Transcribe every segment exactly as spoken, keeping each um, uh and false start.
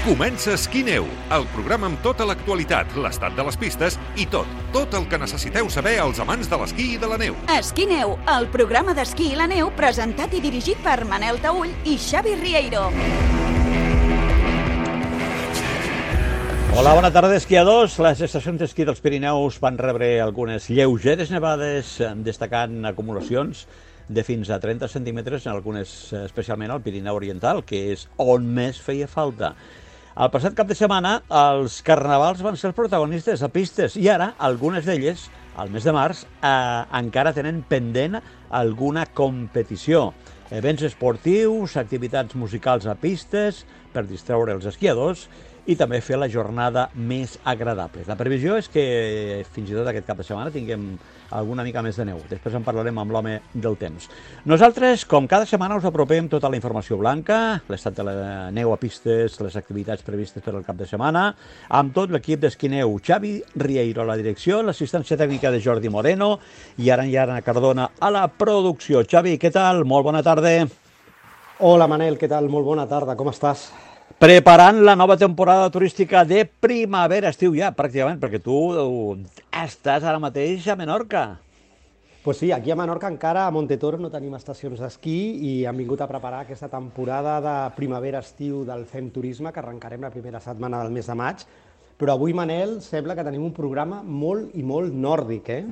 Comença Esquí-Neu, el programa amb tota l'actualitat, l'estat de les pistes i tot, tot el que necessiteu saber els amants de l'esquí i de la neu. Esquí-Neu, el programa d'esquí i la neu presentat i dirigit per Manel Taüll i Xavi Rieiro. Hola, bona tarda, esquiadors. Les estacions d'esquí dels Pirineus van rebre algunes lleugeres nevades, destacant acumulacions de fins a trenta centímetres, en algunes, especialment al Pirineu Oriental, que és on més feia falta. El passat cap de setmana, els carnavals van ser els protagonistes a pistes i ara, algunes d'elles, al mes de març, eh, encara tenen pendent alguna competició. Events esportius, activitats musicals a pistes per distreure els esquiadors i també fer la jornada més agradable. La previsió és que fins i tot aquest cap de setmana tinguem alguna mica més de neu. Després en parlarem amb l'home del temps. Nosaltres, com cada setmana, us apropem tota la informació blanca, l'estat de la neu a pistes, les activitats previstes per al cap de setmana, amb tot l'equip d'Esquí-Neu. Xavi Rieiro a la direcció, l'assistència tècnica de Jordi Moreno i ara en Ana Cardona a la producció. Xavi, què tal? Molt bona tarda. Hola, Manel, què tal? Molt bona tarda, com estàs? Preparant la nova temporada turística de primavera-estiu ja, pràcticament, perquè tu estàs ara mateix a Menorca. Pues sí, aquí a Menorca encara a Montetoro no tenim estacions d'esquí i hem vingut a preparar aquesta temporada de primavera-estiu del Fem Turisme, que arrencarem la primera setmana del mes de maig. Però avui, Manel, sembla que tenim un programa molt i molt nòrdic, eh?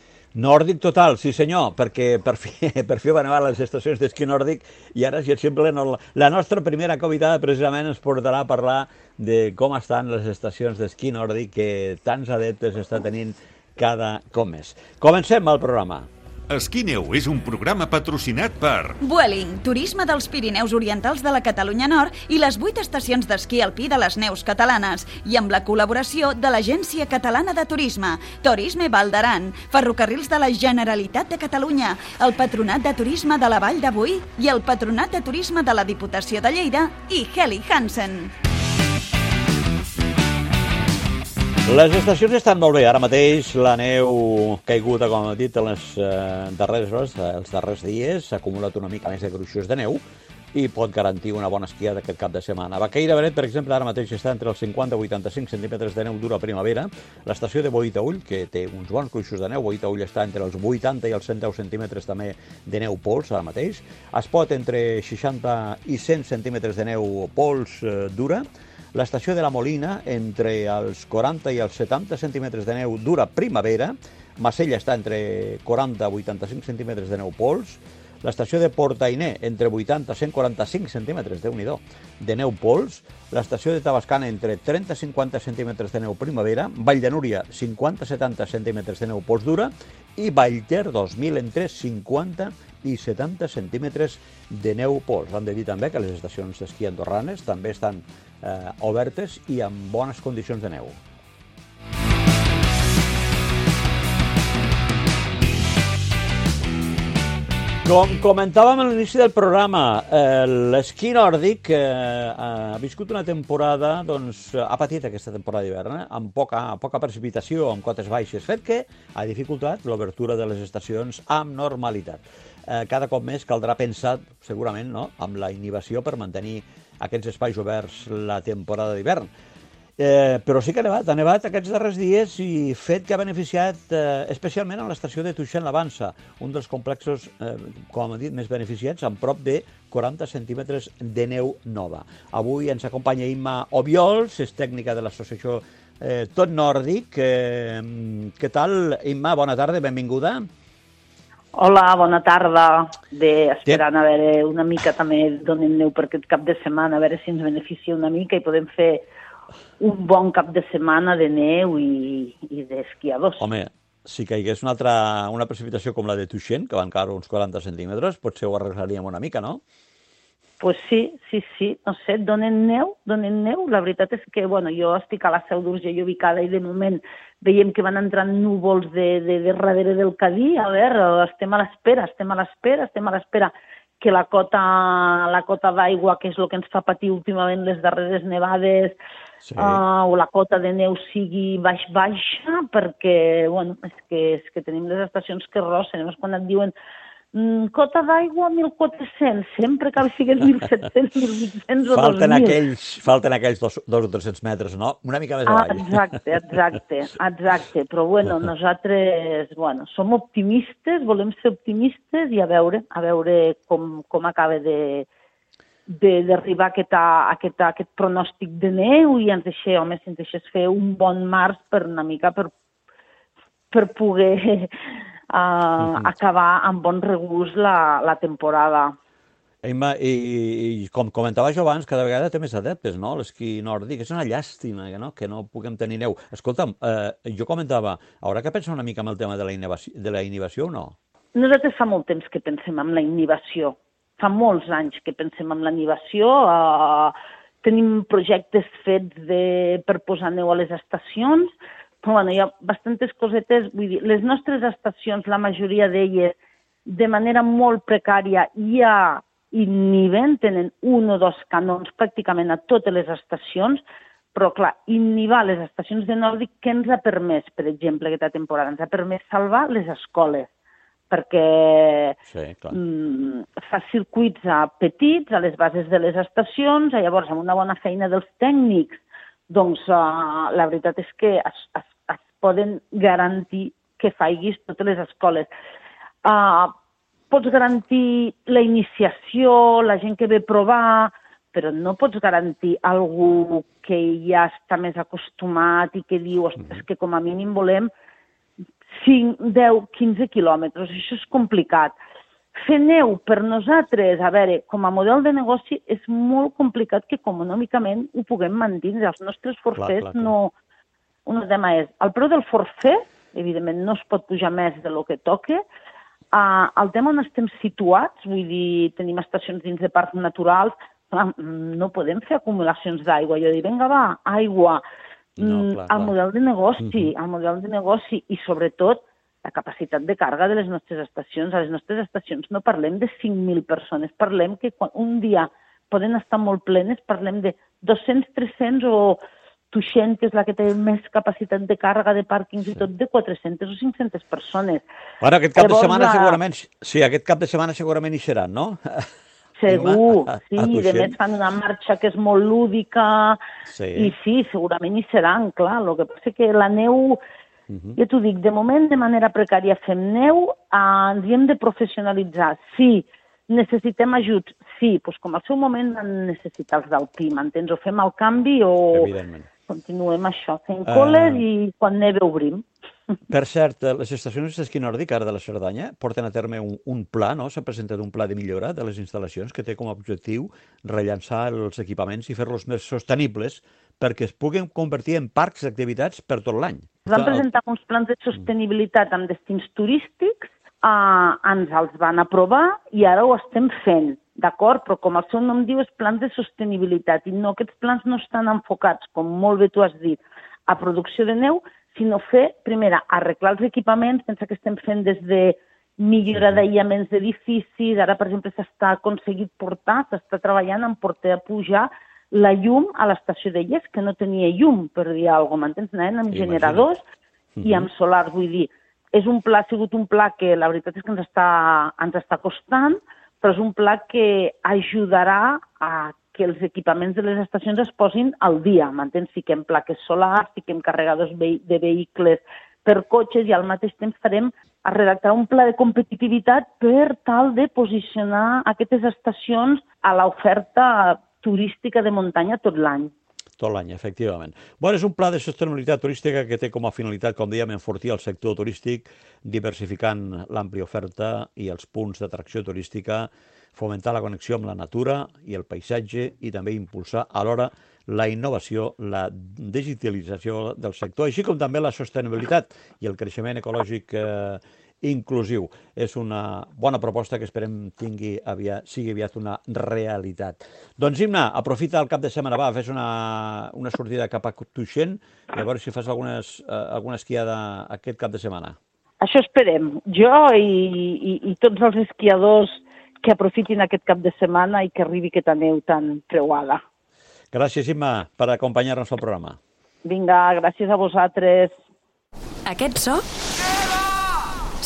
Nòrdic total, sí senyor, perquè per fi, per fi van anar a les estacions d'esquí nòrdic i ara, si et sembla, la nostra primera convidada precisament ens portarà a parlar de com estan les estacions d'esquí nòrdic que tants adeptes està tenint cada cop més. Comencem el programa. Esquí-Neu és un programa patrocinat per Vueling, turisme dels Pirineus Orientals de la Catalunya Nord i les vuit estacions d'esquí alpí de les neus catalanes i amb la col·laboració de l'Agència Catalana de Turisme, Turisme Val d'Aran, Ferrocarrils de la Generalitat de Catalunya, el Patronat de Turisme de la Vall de Boí i el Patronat de Turisme de la Diputació de Lleida i Helly Hansen. Les estacions estan molt bé. Ara mateix la neu caiguda, com he dit, en les eh, darreres hores, els darrers dies, s'ha acumulat una mica més de gruixos de neu i pot garantir una bona esquiada aquest cap de setmana. Baqueira Benet, per exemple, ara mateix està entre els cinquanta i vuitanta-cinc centímetres de neu dura primavera. L'estació de Boí-Taüll, que té uns bons gruixos de neu, Boí-Taüll està entre els vuitanta i els cent deu centímetres també de neu pols ara mateix. Es pot entre seixanta i cent centímetres de neu pols eh, dura. L'estació de la Molina, entre els quaranta i els setanta centímetres de neu dura primavera. Massella està entre quaranta i vuitanta-cinc centímetres de neu pols. L'estació de Portainer, entre vuitanta i cent quaranta-cinc centímetres, Déu-n'hi-do, de neu pols. L'estació de Tabascana, entre trenta i cinquanta centímetres de neu primavera. Vall de Núria, cinquanta a setanta centímetres de neu pols dura. I Vallter dos mil, entre cinquanta i setanta centímetres de neu pols. Hem de dir també que les estacions d'esquí andorranes també estan eh, obertes i amb bones condicions de neu. Com comentàvem a l'inici del programa, eh, l'esquí nòrdic eh, ha viscut una temporada, doncs, ha patit aquesta temporada d'hivern, eh, amb poca, poca precipitació, amb cotes baixes, fet que ha dificultat l'obertura de les estacions amb normalitat. Eh, cada cop més caldrà pensar, segurament, no?, amb la inhibició per mantenir aquests espais oberts la temporada d'hivern. Eh, però sí que ha nevat, ha nevat aquests darrers dies i fet que ha beneficiat eh, especialment a l'estació de Tuixén-la-Vansa, un dels complexos, eh, com hem dit, més beneficiats, amb prop de quaranta centímetres de neu nova. Avui ens acompanya Imma Obiols, és tècnica de l'associació eh, Tot Nòrdic. Eh, què tal, Imma? Bona tarda, benvinguda. Hola, bona tarda. Bé, esperant a veure una mica també donem neu per aquest cap de setmana, a veure si ens beneficia una mica i podem fer un bon cap de setmana de neu i, i d'esquiadors. Home, si caigués una altra una precipitació com la de Tuixén, que van caure uns quaranta centímetres, potser ho arreglaríem una mica, no? Pues sí, sí, sí, no sé, donen neu, donen neu. La veritat és que, bueno, jo estic a la Seu d'Urgell ubicada i de moment veiem que van entrant núvols de, de, de darrere del Cadí. A veure, estem a l'espera, estem a l'espera, estem a l'espera que la cota, la cota d'aigua, que és el que ens fa patir últimament les darreres nevades, sí. uh, o la cota de neu sigui baix-baixa, perquè, bueno, és que, és que tenim les estacions que rossen. Llavors, quan et diuen Mm, cota d'aigua, mil quatre-cents, sempre cal siguin mil set-cents, mil vuit-cents o dos Falten mil. aquells, falten aquells dos, dos o tres-cents metres, no? Una mica més Ah, avall. exacte, exacte, exacte. Però bueno, nosaltres, bueno, som optimistes, volem ser optimistes i a veure, a veure com, com acaba de d'arribar aquest, aquest, aquest pronòstic de neu i ens deixés, home, si ens deixés fer un bon març per una mica per, per poder uh, uh-huh. acabar amb bon regust la, la temporada. Emma, i, i com comentava jo abans, cada vegada té més adeptes, no? L'esquí nòrdic. És una llàstima que no, que no puguem tenir neu. Escolta'm, eh, jo comentava, haurà que pensar una mica en el tema de la inhibició, de la inhibició o no? Nosaltres fa molt temps que pensem en la inhibició. Fa molts anys que pensem en la inhibició. Eh, tenim projectes fets de, per posar neu a les estacions, però bueno, hi ha bastantes cosetes. Vull dir, les nostres estacions, la majoria d'elles, de manera molt precària, ja inhiben, tenen un o dos canons pràcticament a totes les estacions, però clar, inhibar les estacions de nòrdic, què ens ha permès, per exemple, aquesta temporada? Ens ha permès salvar les escoles, perquè sí, clar. mm, fa circuits petits a les bases de les estacions, llavors amb una bona feina dels tècnics, doncs uh, la veritat és que es, es, es poden garantir que faiguis totes les escoles. Uh, pots garantir la iniciació, la gent que ve a provar, però no pots garantir algú que ja està més acostumat i que diu, ostres, que com a mínim volem cinc, deu, quinze quilòmetres. Això és complicat. Fer neu per nosaltres, a veure, com a model de negoci, és molt complicat que econòmicament ho puguem mantenir. Els nostres forfers clar, clar, clar. no... Un tema és, el preu del forfer, evidentment, no es pot pujar més de lo que toque. Uh, el tema on estem situats, vull dir, tenim estacions dins de parcs naturals, clar, no podem fer acumulacions d'aigua. Jo dic, vinga, va, aigua. No, clar, el clar. model de negoci, uh-huh. el model de negoci i, sobretot, la capacitat de càrrega de les nostres estacions. A les nostres estacions no parlem de cinc mil persones, parlem que quan un dia poden estar molt plenes, parlem de dos-cents, tres-cents o Tuixent, que és la que té més capacitat de càrrega de pàrquings sí. i tot, de quatre-centes o cinc-centes persones. Bueno, aquest cap Llavors, de setmana la... segurament, sí, aquest cap de setmana segurament hi seran, no? Segur, a, a, sí, a de més fan una marxa que és molt lúdica sí. i sí, segurament hi seran, clar. El que passa que la neu, uh-huh. ja t'ho dic, de moment de manera precària fem neu, eh, ens hi hem de professionalitzar. Sí, necessitem ajuts, sí, doncs com al seu moment van necessitar els del P I, m'entens? O fem el canvi o continuem això, fent coles uh... i quan neve obrim. Per cert, les estacions d'esquí nòrdic, ara de la Cerdanya, porten a terme un, un pla, no? S'ha presentat un pla de millora de les instal·lacions que té com a objectiu rellançar els equipaments i fer-los més sostenibles perquè es puguin convertir en parcs d'activitats per tot l'any. Vam presentar uns plans de sostenibilitat amb destins turístics, eh, ens els van aprovar i ara ho estem fent, d'acord? Però com el seu nom diu, és plans de sostenibilitat i no, aquests plans no estan enfocats, com molt bé tu has dit, a producció de neu, sinó fer, primera, arreglar els equipaments, pensa que estem fent des de millora d'aïllaments d'edificis, ara, per exemple, s'està aconseguit portar, s'està treballant en portar a pujar la llum a l'estació de Lles, que no tenia llum, per dir alguna cosa, m'entens? Anaven amb generadors uh-huh. i amb solars, vull dir, és un pla, ha sigut un pla que la veritat és que ens està, ens està costant, però és un pla que ajudarà a que els equipaments de les estacions es posin al dia, m'entens? Fiquem plaques solars, fiquem carregadors de vehicles per cotxes i al mateix temps farem a redactar un pla de competitivitat per tal de posicionar aquestes estacions a l'oferta turística de muntanya tot l'any. Tot l'any, efectivament. Bueno, és un pla de sostenibilitat turística que té com a finalitat, com dèiem, enfortir el sector turístic, diversificant l'àmplia oferta i els punts d'atracció turística, fomentar la connexió amb la natura i el paisatge i també impulsar alhora la innovació, la digitalització del sector, així com també la sostenibilitat i el creixement ecològic eh, inclusiu. És una bona proposta que esperem tingui aviat, sigui aviat una realitat. Doncs, Imna, aprofita el cap de setmana, va, fes una, una sortida cap a Tuixent i a veure si fas algunes, eh, alguna esquiada aquest cap de setmana. Això esperem. Jo i, i, i tots els esquiadors que aprofitin aquest cap de setmana i que arribi aquesta neu tan preuada. Gràcies, Imma, per acompanyar-nos al programa. Vinga, gràcies a vosaltres. Aquest so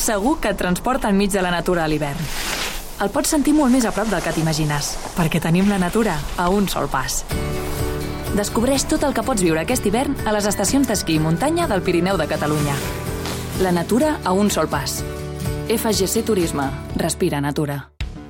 segur que et transporta enmig de la natura a l'hivern. El pots sentir molt més a prop del que t'imagines, perquè tenim la natura a un sol pas. Descobreix tot el que pots viure aquest hivern a les estacions d'esquí i muntanya del Pirineu de Catalunya. La natura a un sol pas. F G C Turisme. Respira natura.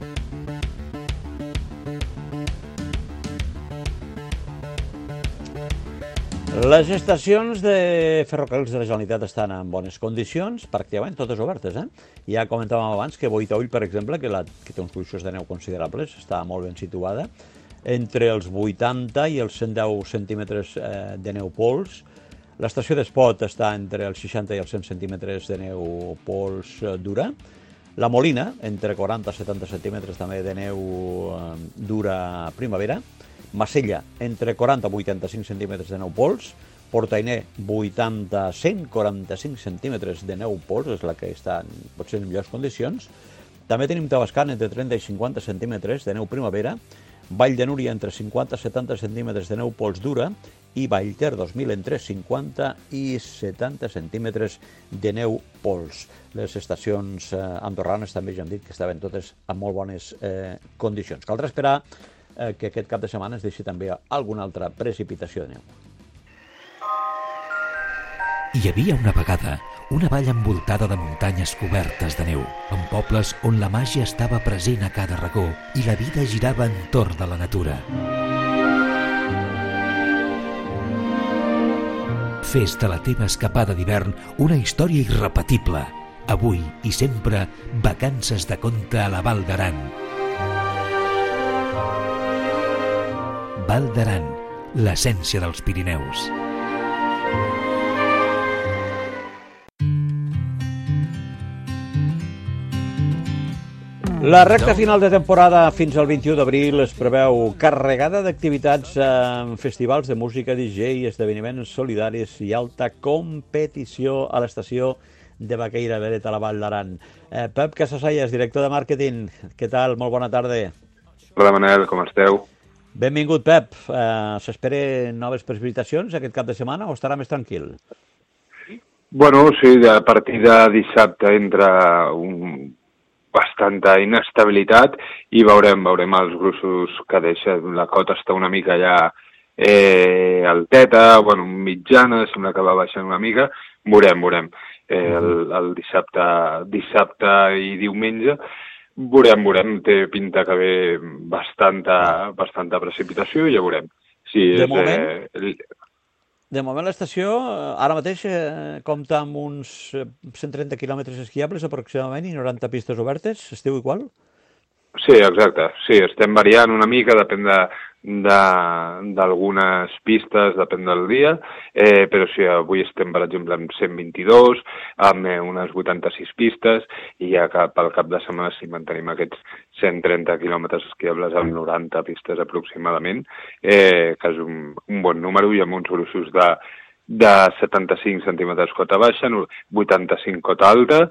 Les estacions de ferrocarrils de la Generalitat estan en bones condicions, pràcticament totes obertes. Eh? Ja comentàvem abans que Boitaüll, per exemple, que, la, que té uns fluxos de neu considerables, està molt ben situada, entre els vuitanta i els cent deu centímetres eh, de neu pols. L'estació d'Espot està entre els seixanta i els cent centímetres de neu pols eh, dura. La Molina, entre quaranta i setanta centímetres també de neu eh, dura primavera. Massella, entre quaranta i vuitanta-cinc centímetres de neu pols. Portainer, vuitanta a cent quaranta-cinc centímetres de neu pols, és la que està en, potser en millors condicions. També tenim Tavascan, entre trenta i cinquanta centímetres de neu primavera. Vall de Núria, entre cinquanta i setanta centímetres de neu pols dura. I Vallter, dos mil, entre cinquanta i setanta centímetres de neu pols. Les estacions eh, andorranes també ja hem dit que estaven totes en molt bones eh, condicions. Caldrà esperar eh, que aquest cap de setmana es deixi també alguna altra precipitació de neu. Hi havia una vegada una vall envoltada de muntanyes cobertes de neu, amb pobles on la màgia estava present a cada racó i la vida girava entorn de la natura. Fes de la teva escapada d'hivern una història irrepetible. Avui i sempre, vacances de conte a la Val d'Aran. Val d'Aran, l'essència dels Pirineus. La recta final de temporada fins al vint-i-u d'abril es preveu carregada d'activitats en festivals de música, D J, esdeveniments solidaris i alta competició a l'estació de Baqueira, Beret, a la Vall d'Aran. Eh, Pep Casasallas, director de màrqueting, què tal? Molt bona tarda. Hola, Manel, com esteu? Benvingut, Pep. Eh, S'esperen noves precipitacions aquest cap de setmana o estarà més tranquil? Bueno, sí, a partir de dissabte entra un... bastanta inestabilitat i veurem, veurem els gruixos que deixa. La cota està una mica ja eh, alteta, bueno, mitjana, sembla que va baixant una mica. Veurem, veurem. Eh, el, el dissabte, dissabte i diumenge, veurem, veurem. Té pinta que ve bastanta, bastanta precipitació i ja veurem. Sí, de és, moment... Eh, De moment l'estació ara mateix eh, compta amb uns cent trenta quilòmetres esquiables aproximadament i noranta pistes obertes. Esteu igual? Sí, exacte. Sí, estem variant una mica, depèn de, de, d'algunes pistes, depèn del dia, eh, però sí, avui estem, per exemple, amb cent vint-i-dos, amb eh, unes vuitanta-sis pistes, i ja cap, al cap de setmana sí mantenim aquests cent trenta quilòmetres esquiables amb noranta pistes aproximadament, eh, que és un, un bon número, i amb uns gruixos de, de setanta-cinc centímetres cota baixa, vuitanta-cinc cota alta,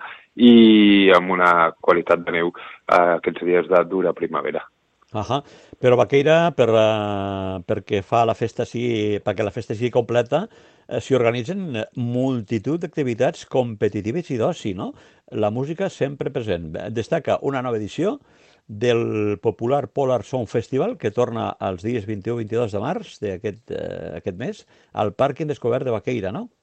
i amb una qualitat de neu eh, aquests dies de dura primavera. Ahà. Però Baqueira, per, uh, perquè fa la festa sigui, perquè la festa sigui completa, eh, s'hi organitzen multitud d'activitats competitives i d'oci, no? La música sempre present. Destaca una nova edició del popular Polar Sound Festival, que torna els dies vint-i-u i vint-i-dos de març d'aquest eh, aquest mes, al Pàrquing Descobert de Baqueira, no?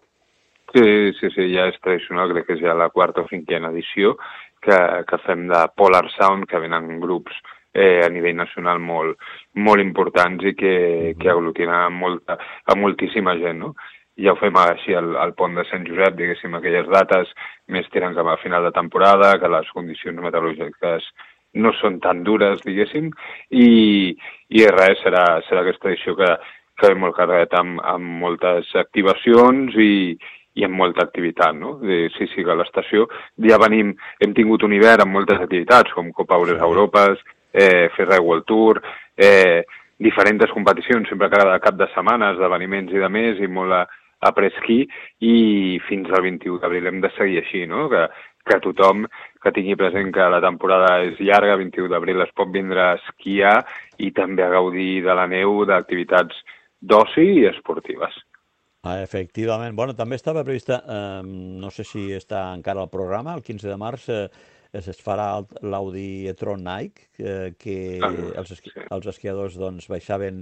Sí, sí, sí, ja és tradicional, crec que és ja la quarta o cinquena edició que, que fem de Polar Sound, que venen grups eh, a nivell nacional molt, molt importants i que, que aglutinen molta, a moltíssima gent, no? Ja ho fem així al, al pont de Sant Josep, diguéssim, aquelles dates més tirant cap a final de temporada, que les condicions meteorològiques no són tan dures, diguéssim, i, i res, serà, serà aquesta edició que, que ve molt carregat amb, amb moltes activacions i i amb molta activitat, no? Sí, sí, que a l'estació ja venim, hem tingut un hivern amb moltes activitats, com Copa Eures Europes, eh, Ferrari World Tour, eh, diferents competicions, sempre cada cap de setmana, esdeveniments i de més, i molt a, a presquí, i fins al vint-i-u d'abril hem de seguir així, no? Que, que tothom que tingui present que la temporada és llarga, vint-i-u d'abril es pot vindre a esquiar i també a gaudir de la neu, d'activitats d'oci i esportives. Ah, efectivament. Bueno, també estava prevista, eh, no sé si està encara al programa, el quinze de març eh, es farà l'Audi e-tron Nike, eh, que Ah, els, esqui sí. els esquiadors doncs, baixaven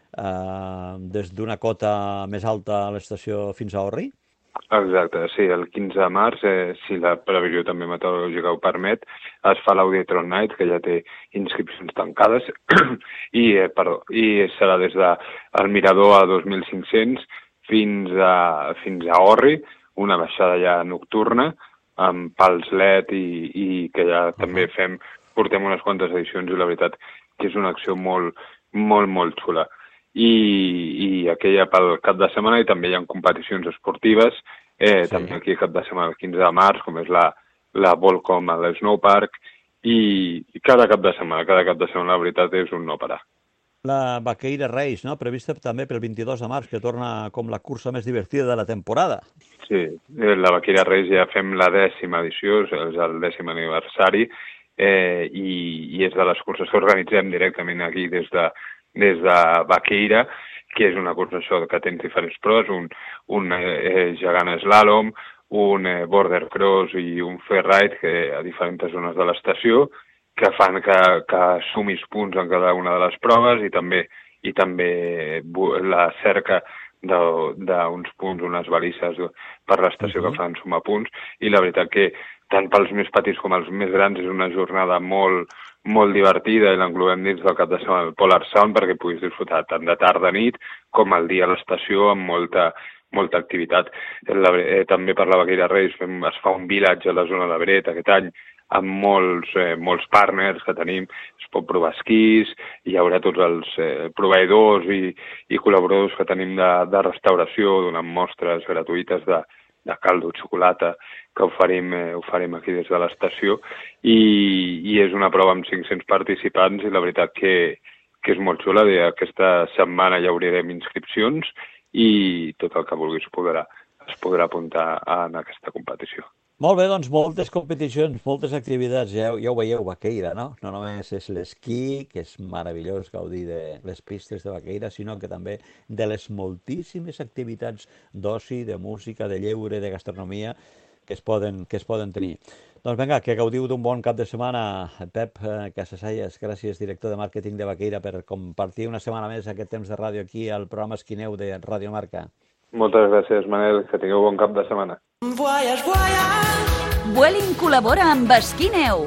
eh, des d'una cota més alta a l'estació fins a Orri. Exacte, sí, el quinze de març, eh, si la previsió també meteorològica ho permet, es fa l'Audi e-tron Night, que ja té inscripcions tancades, i, eh, perdó, i serà des de el Mirador a dos mil cinc-cents fins a, fins a Orri, una baixada ja nocturna, amb pals L E D i, i que ja uh -huh. també fem, portem unes quantes edicions i la veritat que és una acció molt, molt, molt xula. I, i aquella pel cap de setmana i també hi ha competicions esportives, eh, sí. també aquí cap de setmana, el quinze de març, com és la, la Volcom a l'Snowpark, i, i cada cap de setmana, cada cap de setmana la veritat és un no parar. La Vaqueira Race, no? Prevista també pel vint-i-dos de març, que torna com la cursa més divertida de la temporada. Sí, la Vaqueira Race ja fem la dècima edició, és el dècim aniversari, eh, i, i és de les curses que organitzem directament aquí des de, des de Vaqueira, que és una cursa això que tens diferents proves, un, un eh, gegant slalom, un eh, border cross i un fair ride que a diferents zones de l'estació, que fan que, que sumis punts en cada una de les proves i també i també la cerca d'uns punts, unes balises per l'estació uh-huh. que fan sumar punts, i la veritat que tant pels més petits com els més grans és una jornada molt, molt divertida i l'englobem dins del cap de setmana del Polar Sound perquè puguis disfrutar tant de tarda a nit com al dia a l'estació amb molta, molta activitat. La, eh, també per la Vaqueira Race fem, es fa un village a la zona de Bret aquest any amb molts, eh, molts partners que tenim, es pot provar esquís, hi haurà tots els eh, proveïdors i, i col·laboradors que tenim de, de restauració, donant mostres gratuïtes de, de caldo, xocolata, que oferim, eh, oferim aquí des de l'estació, i, i és una prova amb cinc-cents participants i la veritat que, que és molt xula. Aquesta setmana ja obrirem inscripcions i tot el que vulguis podrà, es podrà apuntar en aquesta competició. Molt bé, doncs moltes competicions, moltes activitats, ja, ja ho veieu, Vaqueira, no? No només és l'esquí, que és meravellós gaudir de les pistes de Vaqueira, sinó que també de les moltíssimes activitats d'oci, de música, de lleure, de gastronomia que es poden, que es poden tenir. Doncs vinga, que gaudiu d'un bon cap de setmana. Pep Casasallas, gràcies, director de màrqueting de Vaqueira, per compartir una setmana més aquest temps de ràdio aquí al programa Esquineu de Radio Marca. Moltes gràcies, Manel, que tingueu bon cap de setmana. Voyage, voyage. Vueling col·labora amb Esquineu.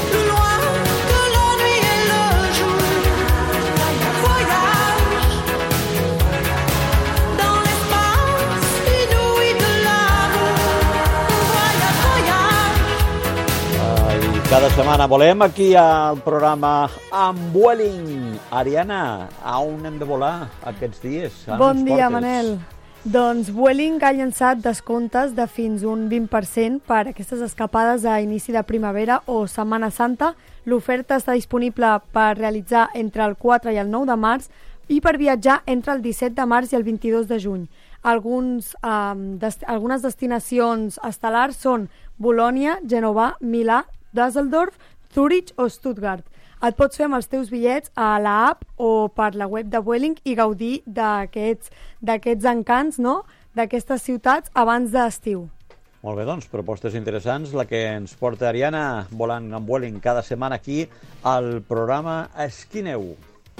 Cada setmana volem aquí al programa amb Vueling. Ariana, a on hem de volar aquests dies? Bon dia, Manel. Doncs Vueling ha llançat descomptes de fins un vint per cent per aquestes escapades a inici de primavera o Setmana Santa. L'oferta està disponible per realitzar entre el quatre i el nou de març i per viatjar entre el disset de març i el vint-i-dos de juny. Alguns, eh, dest- algunes destinacions estel·lars són Bolònia, Genova, Milà, Düsseldorf, Zurich o Stuttgart. Et pots fer amb els teus bitllets a l'app o per la web de Vueling i gaudir d'aquests d'aquests encants, no?, d'aquestes ciutats abans d'estiu. Molt bé, doncs, propostes interessants, la que ens porta Ariana volant amb Vueling cada setmana aquí al programa Esquineu.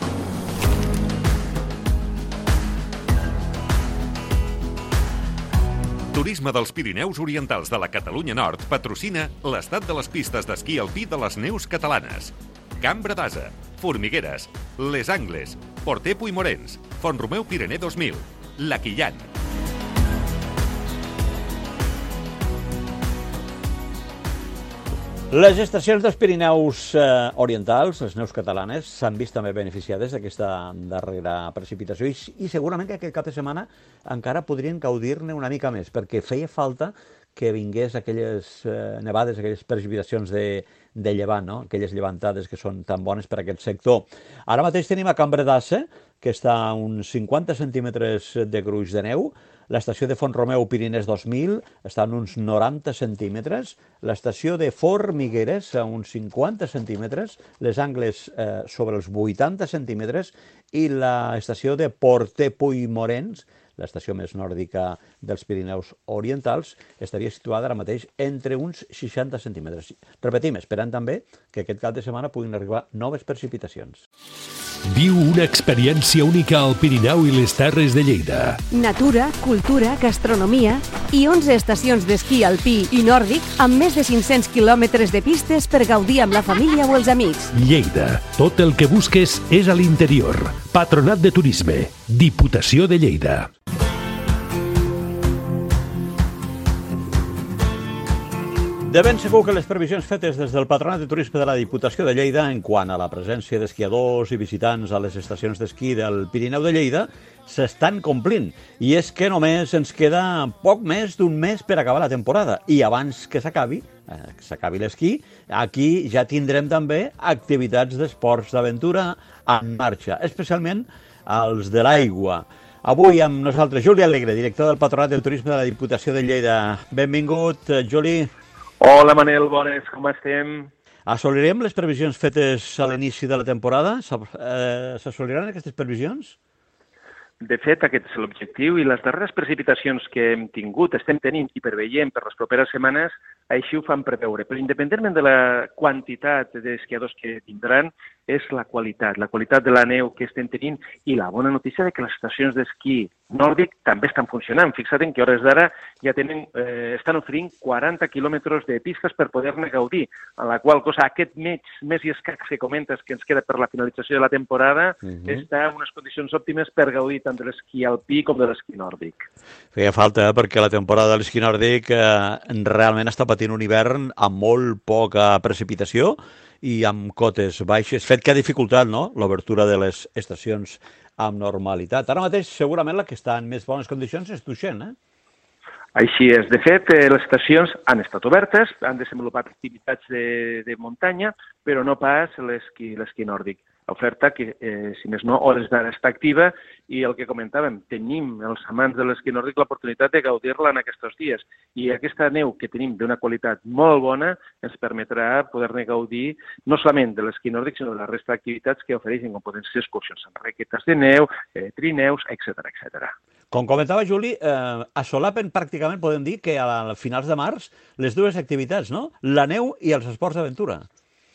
Turisme dels Pirineus Orientals de la Catalunya Nord patrocina l'estat de les pistes d'esquí alpí de les neus catalanes. Cambra d'Asa, Formigueres, Les Angles, Portepo i Morens, Font-romeu Pirener dos mil, La Quillan. Les estacions dels Pirineus eh, Orientals, les neus catalanes, s'han vist també beneficiades d'aquesta darrera precipitació i, i segurament que aquest cap de setmana encara podrien gaudir-ne una mica més, perquè feia falta que vingués aquelles eh, nevades, aquelles precipitacions de, de llevant, no? Aquelles llevantades que són tan bones per a aquest sector. Ara mateix tenim a Cambra d'Assa, que està a uns cinquanta centímetres de gruix de neu. L'estació de Font-romeu Pirinès dos mil està en uns noranta centímetres. L'estació de Formigueres a uns cinquanta centímetres. Les Angles eh, sobre els vuitanta centímetres. I l'estació de Portepo i Morens, l'estació més nòrdica dels Pirineus Orientals, estaria situada ara mateix entre uns seixanta centímetres. Repetim, esperant també que aquest cap de setmana puguin arribar noves precipitacions. Viu una experiència única al Pirineu i les Terres de Lleida. Natura, cultura, gastronomia i onze estacions d'esquí alpí i nòrdic amb més de cinc-cents quilòmetres de pistes per gaudir amb la família o els amics. Lleida. Tot el que busques és a l'interior. Patronat de Turisme. Diputació de Lleida. De ben segur que les previsions fetes des del Patronat de Turisme de la Diputació de Lleida en quant a la presència d'esquiadors i visitants a les estacions d'esquí del Pirineu de Lleida s'estan complint. I és que només ens queda poc més d'un mes per acabar la temporada. I abans que s'acabi, eh, que s'acabi l'esquí, aquí ja tindrem també activitats d'esports d'aventura en marxa, especialment els de l'aigua. Avui amb nosaltres Juli Alegre, director del Patronat del Turisme de la Diputació de Lleida. Benvingut, Juli. Hola, Manel, bones, com estem? Assolirem les previsions fetes a l'inici de la temporada? S'assoliran aquestes previsions? De fet, aquest és l'objectiu i les darreres precipitacions que hem tingut, estem tenint i preveiem per les properes setmanes, així ho fan preveure. Però independentment de la quantitat d'esquiadors que tindran, és la qualitat, la qualitat de la neu que estem tenint i la bona notícia de que les estacions d'esquí nòrdic també estan funcionant. Fixa't que a hores d'ara ja tenen, eh, estan oferint quaranta quilòmetres de pistes per poder-ne gaudir, a la qual cosa aquest mes, mes i escacs que comentes que ens queda per la finalització de la temporada uh-huh. està en unes condicions òptimes per gaudir tant de l'esquí alpí com de l'esquí nòrdic. Feia falta, eh, perquè la temporada de l'esquí nòrdic eh, realment està patint un hivern amb molt poca precipitació i amb cotes baixes, fet que ha dificultat, no?, l'obertura de les estacions amb normalitat. Ara mateix, segurament, la que està en més bones condicions és Tuixén, eh? Així és. De fet, eh, les estacions han estat obertes, han desenvolupat activitats de, de muntanya, però no pas l'esquí l'esquí nòrdic. Oferta que, eh, si més no, hores d'ara està activa i el que comentàvem, tenim els amants de l'esquí nòrdic l'oportunitat de gaudir-la en aquests dies. I aquesta neu que tenim d'una qualitat molt bona ens permetrà poder-ne gaudir no solament de l'esquí nòrdic, sinó de la resta d'activitats que ofereixen, com poden ser excursions amb raquetes de neu, eh, trineus, etcètera, etcètera. Com comentava Juli, eh, assolapen pràcticament, podem dir, que a finals de març les dues activitats, no?, la neu i els esports d'aventura.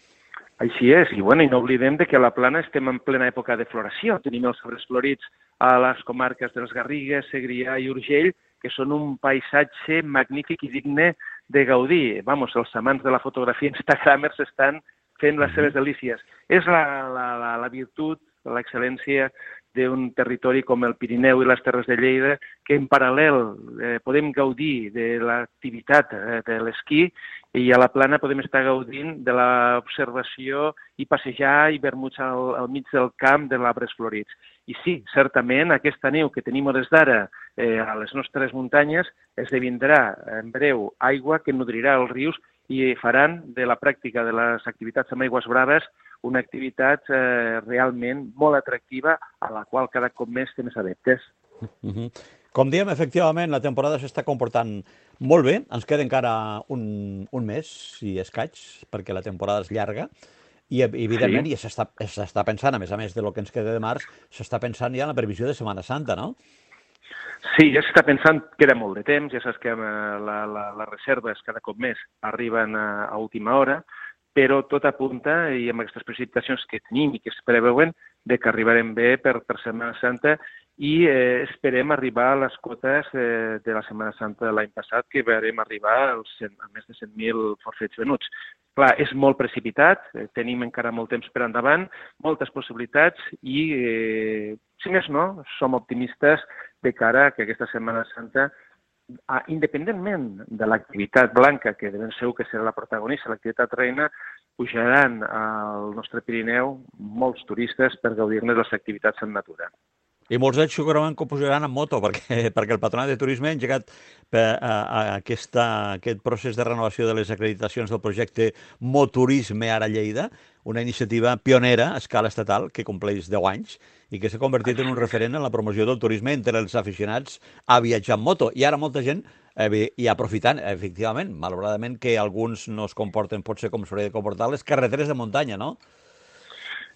Així és, i, bueno, i no oblidem de que a la Plana estem en plena època de floració. Tenim els arbres florits a les comarques de les Garrigues, Segrià i Urgell, que són un paisatge magnífic i digne de gaudir. Vamos, els amants de la fotografia instagramers estan fent les seves delícies. És la, la, la, la virtut, l'excel·lència d'un territori com el Pirineu i les Terres de Lleida, que en paral·lel eh, podem gaudir de l'activitat eh, de l'esquí i a la Plana podem estar gaudint de l'observació i passejar i vermuts al, al mig del camp de arbres florits. I sí, certament, aquesta neu que tenim hores d'ara eh, a les nostres muntanyes esdevindrà en breu aigua que nodrirà els rius i faran de la pràctica de les activitats amb aigües braves una activitat eh, realment molt atractiva a la qual cada cop més té més adeptes. Uh-huh. Com diem, efectivament, la temporada s'està comportant molt bé. Ens queda encara un, un mes, si escaig, perquè la temporada és llarga. I, evidentment, sí. s'està s'està pensant, a més a més de lo que ens queda de març, s'està pensant ja en la previsió de Setmana Santa, no? Sí, ja s'està pensant, queda molt de temps, ja saps que la, la, les reserves cada cop més arriben a, a última hora, però tot apunta, i amb aquestes precipitacions que tenim i que es preveuen, de que arribarem bé per, per Setmana Santa i eh, esperem arribar a les cotes eh, de la Setmana Santa de l'any passat, que veurem arribar als cent, a més de cent mil forfets venuts. Clar, és molt precipitat, eh, tenim encara molt temps per endavant, moltes possibilitats i, eh, si més no, som optimistes de cara a que aquesta Setmana Santa, ah, independentment de l'activitat blanca, que de ben segur que serà la protagonista, l'activitat reina, pujaran al nostre Pirineu molts turistes per gaudir-ne de les activitats en natura. I molts d'ells segurament que ho posaran en moto, perquè, perquè el Patronat de Turisme ha engegat per, a, a aquesta, aquest procés de renovació de les acreditacions del projecte Moturisme Ara Lleida, una iniciativa pionera a escala estatal que compleix deu anys i que s'ha convertit en un referent en la promoció del turisme entre els aficionats a viatjar en moto. I ara molta gent, eh, i aprofitant, efectivament, malauradament que alguns no es comporten potser com s'hauria de comportar les carreteres de muntanya, no?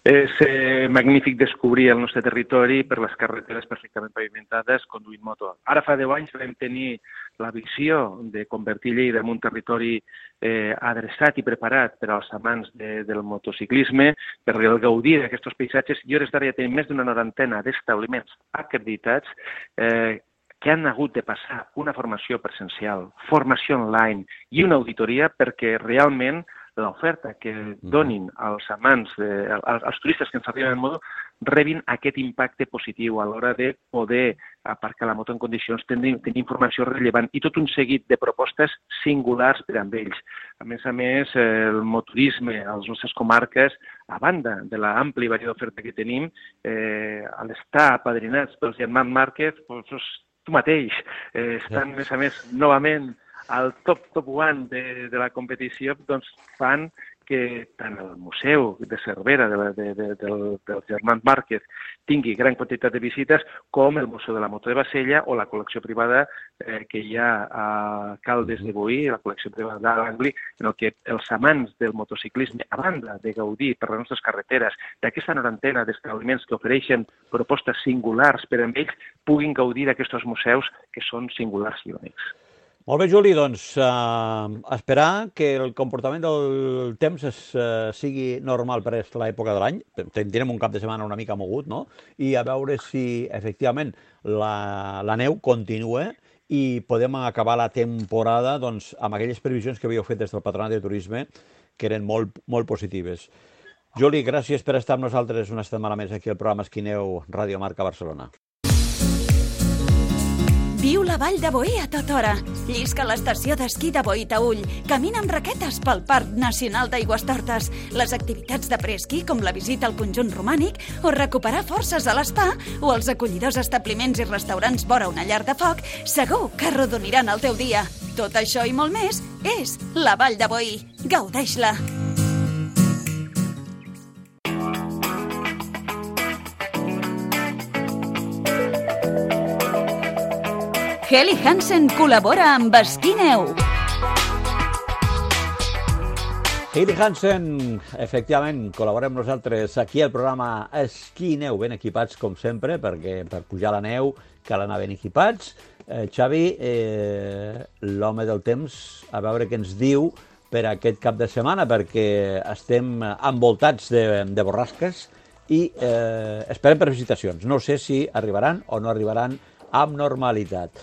És eh, magnífic descobrir el nostre territori per les carreteres perfectament pavimentades conduint moto. Ara fa deu anys vam tenir la visió de convertir Lleida en un territori eh, adreçat i preparat per als amants de, del motociclisme, per el gaudir d'aquests paisatges. I hores d'ara ja tenim més d'una norantena d'establiments acreditats eh, que han hagut de passar una formació presencial, formació online i una auditoria perquè realment l'oferta que donin als amants, de, als, als turistes que ens arriben en moto, rebin aquest impacte positiu a l'hora de poder aparcar la moto en condicions, tenir, tenir informació rellevant i tot un seguit de propostes singulars per a ells. A més a més, el motorisme a les nostres comarques, a banda de l'àmplia i variada oferta que tenim, eh, a l'estar apadrinats pels Germán Márquez, doncs, tu mateix, eh, estan, a més a més, novament al top, top one de, de la competició, doncs fan que tant el Museu de Cervera de la, de, de, del, del Germán Márquez tingui gran quantitat de visites, com el Museu de la Moto de Bassella o la col·lecció privada eh, que hi ha a Caldes de Boí, la col·lecció privada d'Angli, en el que els amants del motociclisme, a banda de gaudir per les nostres carreteres d'aquesta norantena d'establiments que ofereixen propostes singulars per a ells, puguin gaudir d'aquests museus que són singulars i únics. Molt bé, Juli, doncs eh, esperar que el comportament del temps es, eh, sigui normal per l'època de l'any. Tindrem un cap de setmana una mica mogut, no? I a veure si, efectivament, la, la neu continua i podem acabar la temporada doncs, amb aquelles previsions que havíeu fet des del Patronat de Turisme, que eren molt, molt positives. Juli, gràcies per estar amb nosaltres una setmana més aquí al programa Esquineu Ràdio Marca Barcelona. Viu la Vall de Boí a tota hora. Llisca a l'estació d'esquí de Boí-Taüll. Camina amb raquetes pel Parc Nacional d'Aigüestortes. Les activitats de preesquí, com la visita al conjunt romànic, o recuperar forces a l'espa, o els acollidors establiments i restaurants vora una llar de foc, segur que arrodoniran el teu dia. Tot això i molt més és la Vall de Boí. Gaudeix-la! Helly Hansen col·labora amb Esquineu. Helly Hansen, efectivament, col·labora amb nosaltres aquí al programa Esquineu, ben equipats com sempre, perquè per pujar la neu cal anar ben equipats. Eh, Xavi, eh, l'home del temps, a veure què ens diu per aquest cap de setmana, perquè estem envoltats de, de borrasques i eh, esperem precipitacions. No sé si arribaran o no arribaran amb normalitat.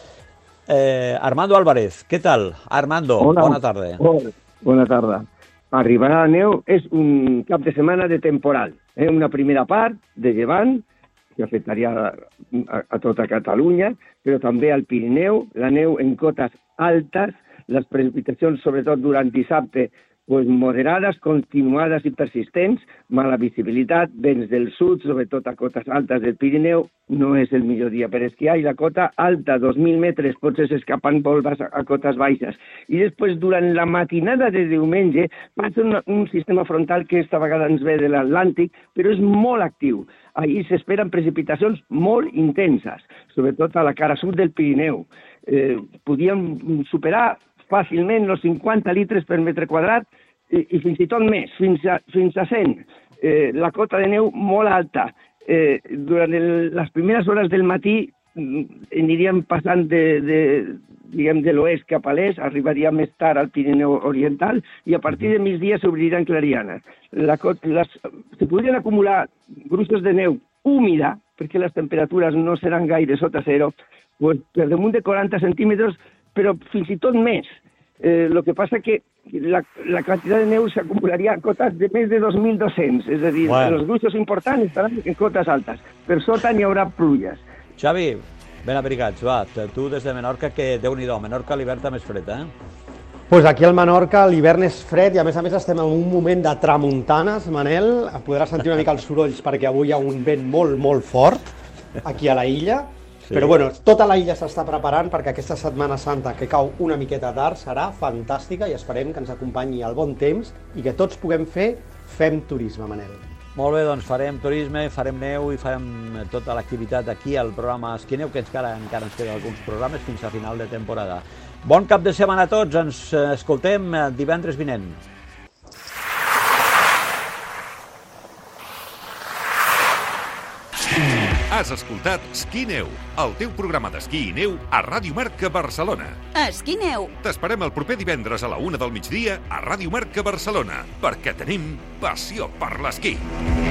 Eh, Armando Álvarez, què tal? Armando, Hola. Bona tarda. Hola. Bona tarda. Arribar a la neu és un cap de setmana de temporal. Eh? Una primera part de llevant, que afectaria a, a, a tota Catalunya, però també al Pirineu, la neu en cotes altes, les precipitacions, sobretot durant dissabte, pues, moderades, continuades i persistents, mala visibilitat, vents del sud, sobretot a cotes altes del Pirineu, no és el millor dia per esquiar, i la cota alta, dos mil metres, potser s'escapen volves a, a cotes baixes. I després, durant la matinada de diumenge, passa un, un sistema frontal que esta vegada ens ve de l'Atlàntic, però és molt actiu. Ahir s'esperen precipitacions molt intenses, sobretot a la cara sud del Pirineu. Eh, podíem superar fàcilment els cinquanta litres per metre quadrat i, i fins i tot més, fins a, fins a cent. Eh, la cota de neu molt alta. Eh, durant el, les primeres hores del matí aniríem passant de, de, diguem, de l'oest cap a l'est, arribaria més tard al Pirineu Oriental i a partir de migdia s'obriran clarianes. La, les, se podrien acumular gruixos de neu húmida, perquè les temperatures no seran gaire sota zero, pues, per damunt de quaranta centímetres, però fins i tot més. Eh, lo que passa que la, la quantitat de neu s'acumularia a cotes de més de dos mil dos-cents, és a dir, bueno. Els gruixos importants estaran en cotes altes. Per sota n'hi haurà pluges. Xavi, ben abrigats, va, tu des de Menorca, que Déu-n'hi-do, Menorca l'hivern està més fred, eh? Pues aquí al Menorca l'hivern és fred i a més a més estem en un moment de tramuntanes, Manel. Podràs sentir una mica els sorolls perquè avui hi ha un vent molt, molt fort aquí a la illa. Sí. Però bueno, tota la illa s'està preparant perquè aquesta Setmana Santa, que cau una miqueta tard, serà fantàstica i esperem que ens acompanyi el bon temps i que tots puguem fer Fem Turisme, Manel. Molt bé, doncs farem turisme, farem neu i farem tota l'activitat aquí al programa Esquineu, que encara, encara ens queden alguns programes fins a final de temporada. Bon cap de setmana a tots, ens escoltem divendres vinent. Has escoltat Esquí Neu, el teu programa d'esquí i neu a Ràdio Marca Barcelona. Esquí Neu. T'esperem el proper divendres a la una del migdia a Ràdio Marca Barcelona, perquè tenim passió per l'esquí.